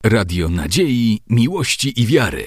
Radio nadziei, miłości i wiary.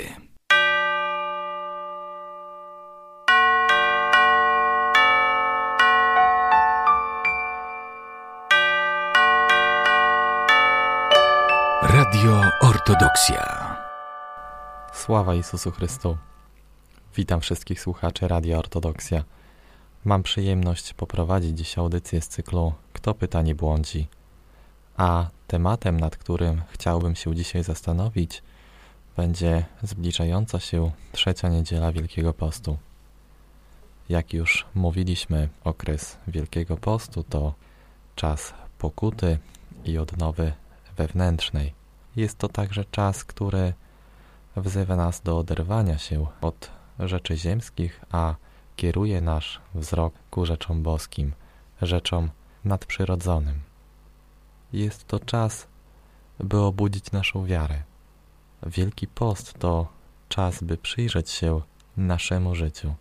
Radio Ortodoksja. Sława Jezusu Chrystu. Witam wszystkich słuchaczy Radia Ortodoksja. Mam przyjemność poprowadzić dziś audycję z cyklu Kto pyta, nie błądzi. A tematem, nad którym chciałbym się dzisiaj zastanowić, będzie zbliżająca się trzecia niedziela Wielkiego Postu. Jak już mówiliśmy, okres Wielkiego Postu to czas pokuty i odnowy wewnętrznej. Jest to także czas, który wzywa nas do oderwania się od rzeczy ziemskich, a kieruje nasz wzrok ku rzeczom boskim, rzeczom nadprzyrodzonym. Jest to czas, by obudzić naszą wiarę. Wielki Post to czas, by przyjrzeć się naszemu życiu.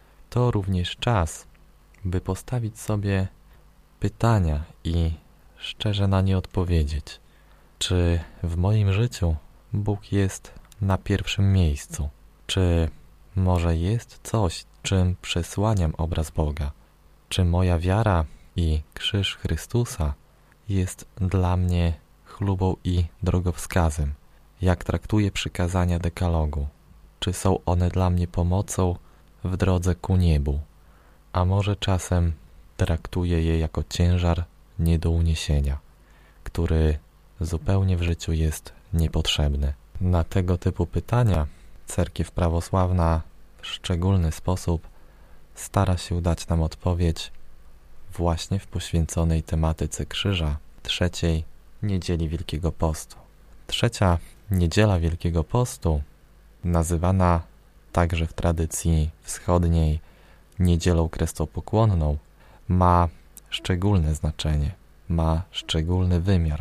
To również czas, by postawić sobie pytania i szczerze na nie odpowiedzieć. Czy w moim życiu Bóg jest na pierwszym miejscu? Czy może jest coś, czym przesłaniam obraz Boga? Czy moja wiara i krzyż Chrystusa jest dla mnie chlubą i drogowskazem? Jak traktuję przykazania dekalogu? Czy są one dla mnie pomocą w drodze ku niebu? A może czasem traktuję je jako ciężar nie do uniesienia, który zupełnie w życiu jest niepotrzebny? Na tego typu pytania Cerkiew Prawosławna w szczególny sposób stara się dać nam odpowiedź właśnie w poświęconej tematyce krzyża trzeciej niedzieli Wielkiego Postu. Trzecia niedziela Wielkiego Postu, nazywana także w tradycji wschodniej niedzielą krestopokłonną, ma szczególne znaczenie, ma szczególny wymiar,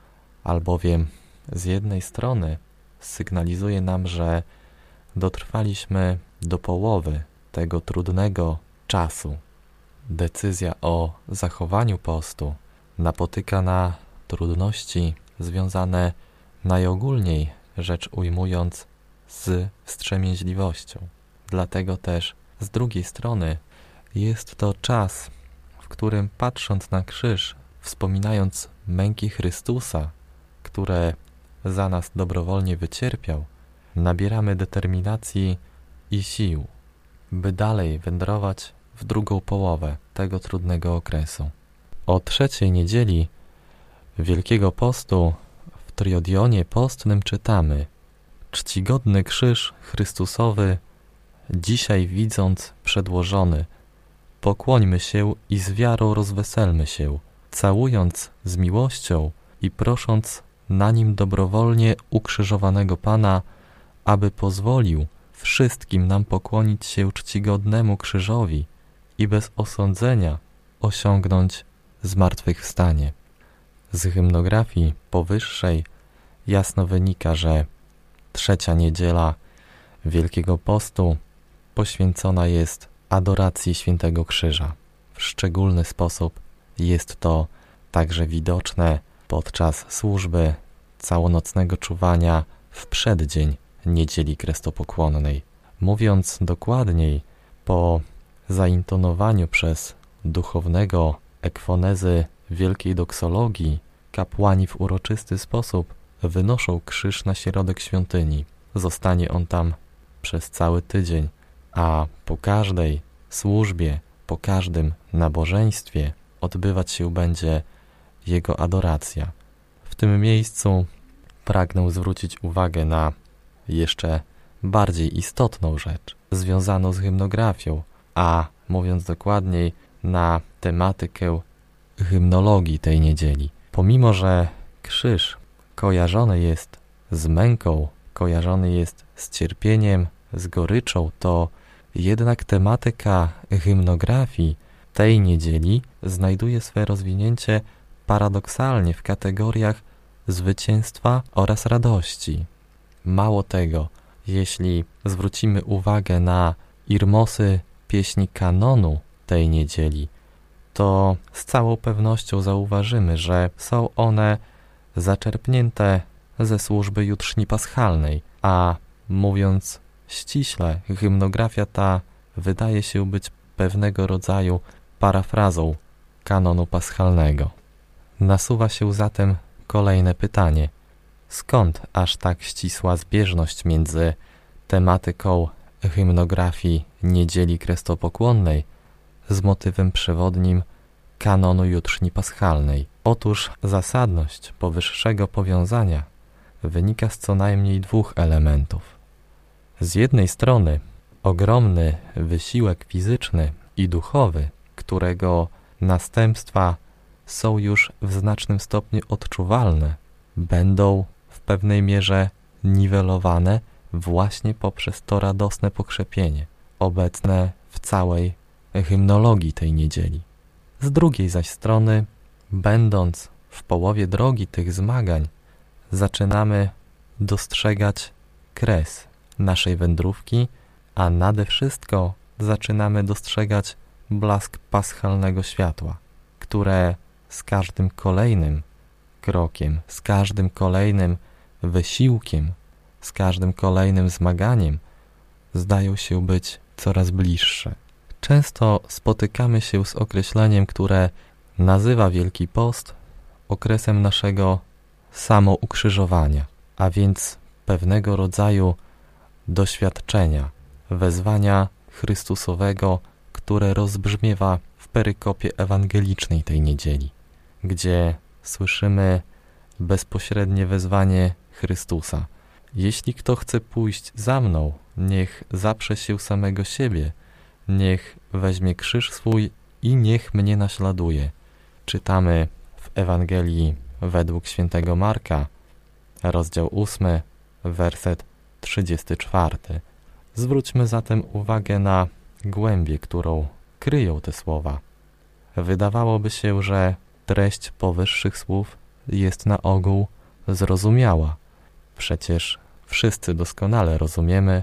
albowiem z jednej strony sygnalizuje nam, że dotrwaliśmy do połowy tego trudnego czasu. Decyzja o zachowaniu postu napotyka na trudności związane najogólniej rzecz ujmując z wstrzemięźliwością. Dlatego też z drugiej strony jest to czas, w którym patrząc na krzyż, wspominając męki Chrystusa, które za nas dobrowolnie wycierpiał, nabieramy determinacji i sił, by dalej wędrować w drugą połowę tego trudnego okresu. O trzeciej niedzieli Wielkiego Postu w Triodionie postnym czytamy: czcigodny krzyż Chrystusowy, dzisiaj widząc przedłożony, pokłońmy się i z wiarą rozweselmy się, całując z miłością i prosząc na nim dobrowolnie ukrzyżowanego Pana, aby pozwolił wszystkim nam pokłonić się czcigodnemu krzyżowi i bez osądzenia osiągnąć zmartwychwstanie. Z hymnografii powyższej jasno wynika, że trzecia niedziela Wielkiego Postu poświęcona jest adoracji Świętego Krzyża. W szczególny sposób jest to także widoczne podczas służby całonocnego czuwania w przeddzień niedzieli krestopokłonnej. Mówiąc dokładniej, po zaintonowaniu przez duchownego ekwonezy wielkiej doksologii, kapłani w uroczysty sposób wynoszą krzyż na środek świątyni. Zostanie on tam przez cały tydzień, a po każdej służbie, po każdym nabożeństwie odbywać się będzie jego adoracja. W tym miejscu pragnę zwrócić uwagę na jeszcze bardziej istotną rzecz związaną z hymnografią, a mówiąc dokładniej na tematykę hymnologii tej niedzieli. Pomimo że krzyż kojarzony jest z męką, kojarzony jest z cierpieniem, z goryczą, to jednak tematyka hymnografii tej niedzieli znajduje swe rozwinięcie paradoksalnie w kategoriach zwycięstwa oraz radości. Mało tego, jeśli zwrócimy uwagę na irmosy pieśni kanonu tej niedzieli, to z całą pewnością zauważymy, że są one zaczerpnięte ze służby jutrzni paschalnej, a mówiąc ściśle, hymnografia ta wydaje się być pewnego rodzaju parafrazą kanonu paschalnego. Nasuwa się zatem kolejne pytanie. Skąd aż tak ścisła zbieżność między tematyką hymnografii Niedzieli Krestopokłonnej z motywem przewodnim kanonu jutrzni paschalnej? Otóż zasadność powyższego powiązania wynika z co najmniej dwóch elementów. Z jednej strony ogromny wysiłek fizyczny i duchowy, którego następstwa są już w znacznym stopniu odczuwalne, będą w pewnej mierze niwelowane właśnie poprzez to radosne pokrzepienie, obecne w całej hymnologii tej niedzieli. Z drugiej zaś strony, będąc w połowie drogi tych zmagań, zaczynamy dostrzegać kres naszej wędrówki, a nade wszystko zaczynamy dostrzegać blask paschalnego światła, które z każdym kolejnym krokiem, z każdym kolejnym wysiłkiem, z każdym kolejnym zmaganiem zdają się być coraz bliższe. Często spotykamy się z określeniem, które nazywa Wielki Post okresem naszego samoukrzyżowania, a więc pewnego rodzaju doświadczenia, wezwania Chrystusowego, które rozbrzmiewa w perykopie ewangelicznej tej niedzieli, gdzie słyszymy bezpośrednie wezwanie Chrystusa. Jeśli kto chce pójść za mną, niech zaprze się samego siebie, niech weźmie krzyż swój i niech mnie naśladuje. Czytamy w Ewangelii według świętego Marka, rozdział 8, werset 34. Zwróćmy zatem uwagę na głębię, którą kryją te słowa. Wydawałoby się, że treść powyższych słów jest na ogół zrozumiała. Przecież wszyscy doskonale rozumiemy,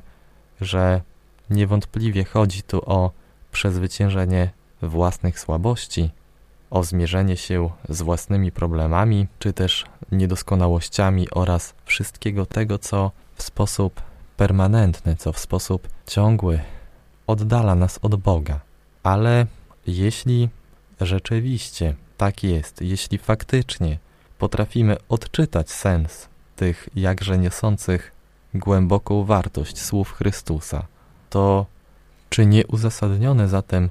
że niewątpliwie chodzi tu o przezwyciężenie własnych słabości, o zmierzenie się z własnymi problemami, czy też niedoskonałościami oraz wszystkiego tego, co w sposób permanentny, co w sposób ciągły oddala nas od Boga. Ale jeśli rzeczywiście tak jest, jeśli faktycznie potrafimy odczytać sens tych jakże niosących głęboką wartość słów Chrystusa, to czy nieuzasadnione zatem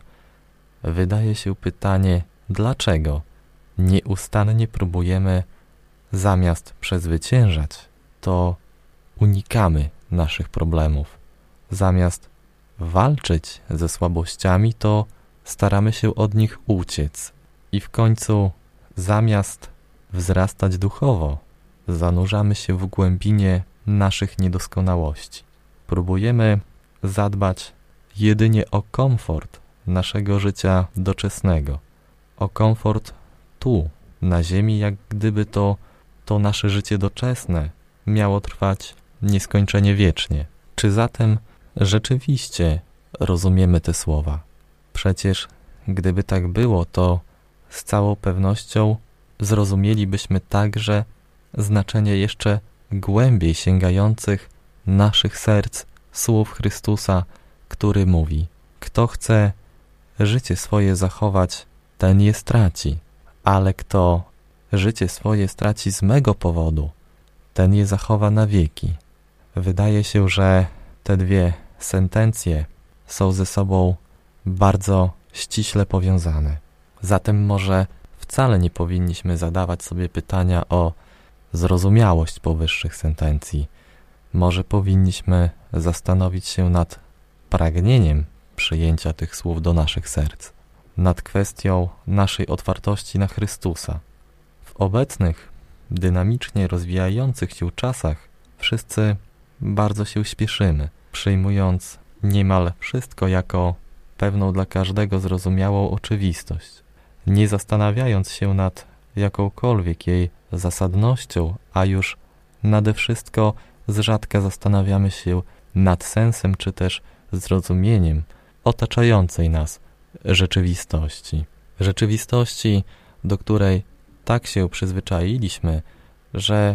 wydaje się pytanie, dlaczego nieustannie próbujemy zamiast przezwyciężać, to unikamy naszych problemów. Zamiast walczyć ze słabościami, to staramy się od nich uciec. I w końcu zamiast wzrastać duchowo, zanurzamy się w głębinie naszych niedoskonałości. Próbujemy zadbać jedynie o komfort naszego życia doczesnego, o komfort tu, na ziemi, jak gdyby to nasze życie doczesne miało trwać nieskończenie wiecznie. Czy zatem rzeczywiście rozumiemy te słowa? Przecież gdyby tak było, to z całą pewnością zrozumielibyśmy także znaczenie jeszcze głębiej sięgających naszych serc słów Chrystusa, który mówi: kto chce życie swoje zachować, ten je straci, ale kto życie swoje straci z mego powodu, ten je zachowa na wieki. Wydaje się, że te dwie sentencje są ze sobą bardzo ściśle powiązane. Zatem może wcale nie powinniśmy zadawać sobie pytania o zrozumiałość powyższych sentencji. Może powinniśmy zastanowić się nad pragnieniem przyjęcia tych słów do naszych serc, nad kwestią naszej otwartości na Chrystusa. W obecnych, dynamicznie rozwijających się czasach wszyscy bardzo się śpieszymy, przyjmując niemal wszystko jako pewną dla każdego zrozumiałą oczywistość, nie zastanawiając się nad jakąkolwiek jej zasadnością, a już nade wszystko z rzadka zastanawiamy się nad sensem czy też zrozumieniem otaczającej nas rzeczywistości. Rzeczywistości, do której tak się przyzwyczailiśmy, że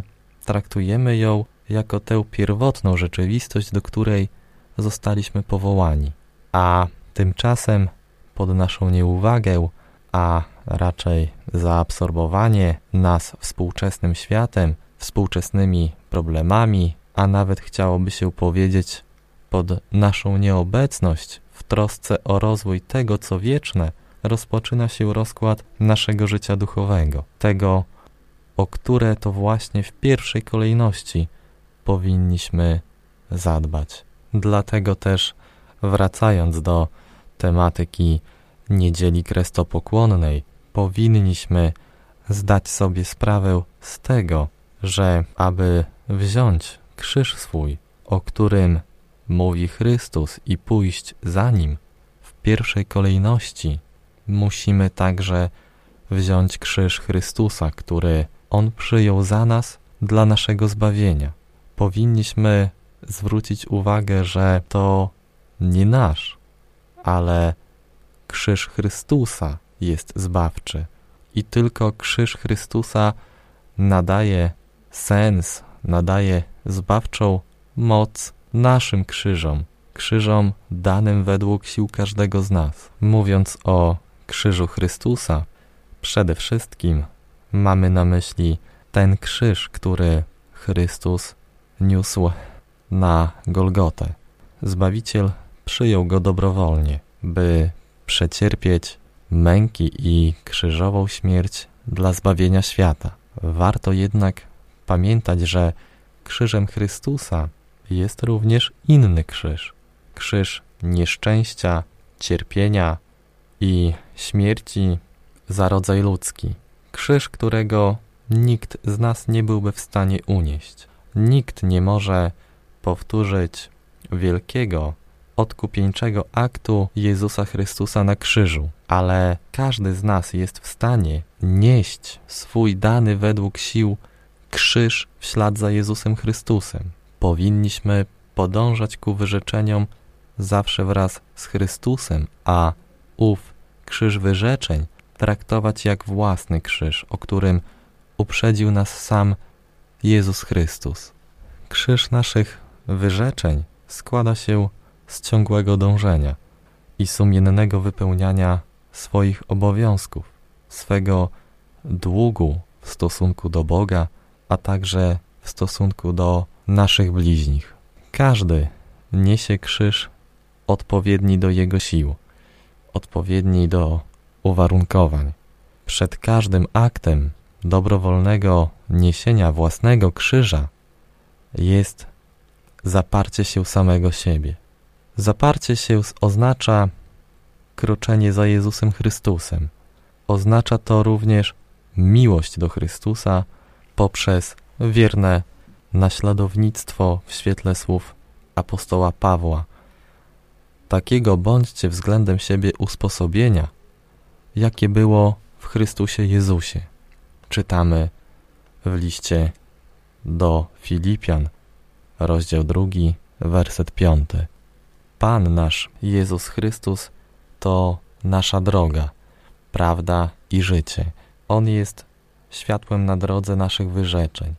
traktujemy ją jako tę pierwotną rzeczywistość, do której zostaliśmy powołani. A tymczasem pod naszą nieuwagę, a raczej zaabsorbowanie nas współczesnym światem, współczesnymi problemami, a nawet chciałoby się powiedzieć pod naszą nieobecność w trosce o rozwój tego, co wieczne, rozpoczyna się rozkład naszego życia duchowego, tego, o które to właśnie w pierwszej kolejności powinniśmy zadbać. Dlatego też, wracając do tematyki Niedzieli Krestopokłonnej, powinniśmy zdać sobie sprawę z tego, że aby wziąć krzyż swój, o którym mówi Chrystus, i pójść za Nim w pierwszej kolejności, musimy także wziąć krzyż Chrystusa, który On przyjął za nas dla naszego zbawienia. Powinniśmy zwrócić uwagę, że to nie nasz, ale krzyż Chrystusa jest zbawczy i tylko krzyż Chrystusa nadaje sens, nadaje zbawczą moc naszym krzyżom danym według sił każdego z nas. Mówiąc o krzyżu Chrystusa, przede wszystkim mamy na myśli ten krzyż, który Chrystus niósł na Golgotę. Zbawiciel przyjął go dobrowolnie, by przecierpieć męki i krzyżową śmierć dla zbawienia świata. Warto jednak pamiętać, że krzyżem Chrystusa jest również inny krzyż. Krzyż nieszczęścia, cierpienia i śmierci za rodzaj ludzki. Krzyż, którego nikt z nas nie byłby w stanie unieść. Nikt nie może powtórzyć wielkiego, odkupieńczego aktu Jezusa Chrystusa na krzyżu, ale każdy z nas jest w stanie nieść swój dany według sił krzyż w ślad za Jezusem Chrystusem. Powinniśmy podążać ku wyrzeczeniom zawsze wraz z Chrystusem, a ów krzyż wyrzeczeń traktować jak własny krzyż, o którym uprzedził nas sam Jezus Chrystus. Krzyż naszych wyrzeczeń składa się z ciągłego dążenia i sumiennego wypełniania swoich obowiązków, swego długu w stosunku do Boga, a także w stosunku do naszych bliźnich. Każdy niesie krzyż odpowiedni do jego sił, odpowiedni do uwarunkowań. Przed każdym aktem dobrowolnego niesienia własnego krzyża jest zaparcie się samego siebie. Zaparcie się oznacza kroczenie za Jezusem Chrystusem. Oznacza to również miłość do Chrystusa poprzez wierne naśladownictwo w świetle słów apostoła Pawła. Takiego bądźcie względem siebie usposobienia, jakie było w Chrystusie Jezusie. Czytamy w liście do Filipian, rozdział 2, werset 5. Pan nasz Jezus Chrystus to nasza droga, prawda i życie. On jest światłem na drodze naszych wyrzeczeń,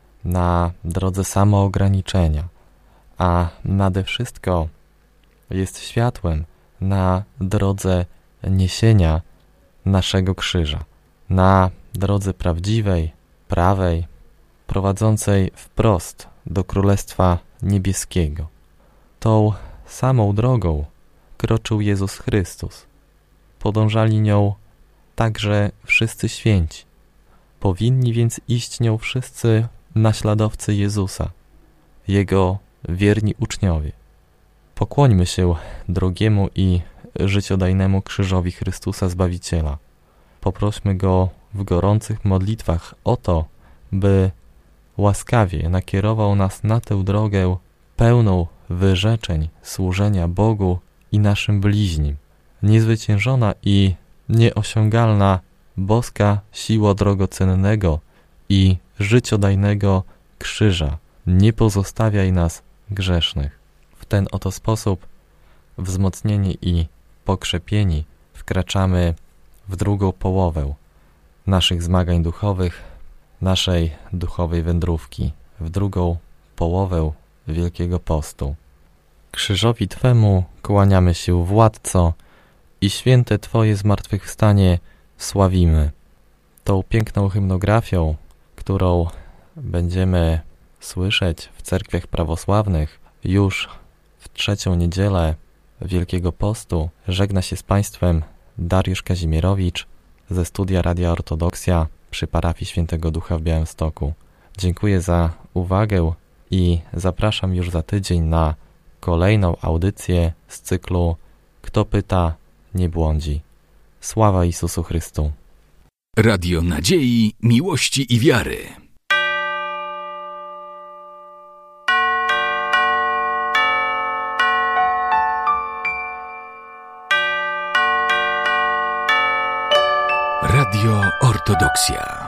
na drodze samoograniczenia, a nade wszystko jest światłem na drodze niesienia naszego krzyża, na drodze prawdziwej, prawej, prowadzącej wprost do Królestwa Niebieskiego. Tą samą drogą kroczył Jezus Chrystus. Podążali nią także wszyscy święci. Powinni więc iść nią wszyscy naśladowcy Jezusa, Jego wierni uczniowie. Pokłońmy się drogiemu i życiodajnemu krzyżowi Chrystusa Zbawiciela. Poprośmy Go w gorących modlitwach o to, by łaskawie nakierował nas na tę drogę pełną wyrzeczeń służenia Bogu i naszym bliźnim. Niezwyciężona i nieosiągalna boska siła drogocennego i życiodajnego krzyża, nie pozostawiaj nas grzesznych. W ten oto sposób, wzmocnieni i pokrzepieni, wkraczamy w drugą połowę naszych zmagań duchowych, naszej duchowej wędrówki. w drugą połowę Wielkiego Postu. Krzyżowi Twemu kłaniamy się, Władco, i święte Twoje zmartwychwstanie sławimy. Tą piękną hymnografią, którą będziemy słyszeć w cerkwiach prawosławnych już w trzecią niedzielę Wielkiego Postu, żegna się z Państwem Dariusz Kazimierowicz ze studia Radia Ortodoksja przy parafii Świętego Ducha w Białymstoku. Dziękuję za uwagę i zapraszam już za tydzień na kolejną audycję z cyklu Kto pyta, nie błądzi. Sława Jezusu Chrystu. Radio nadziei, miłości i wiary. Radio Ortodoksja.